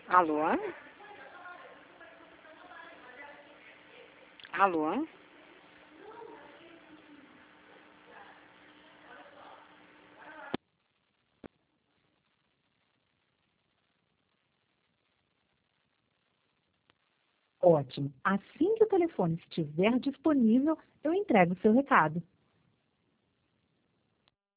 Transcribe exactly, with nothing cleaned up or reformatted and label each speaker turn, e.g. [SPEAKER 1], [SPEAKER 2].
[SPEAKER 1] Alô? Alô?
[SPEAKER 2] Ótimo. Assim que o telefone estiver disponível, eu entrego o seu recado.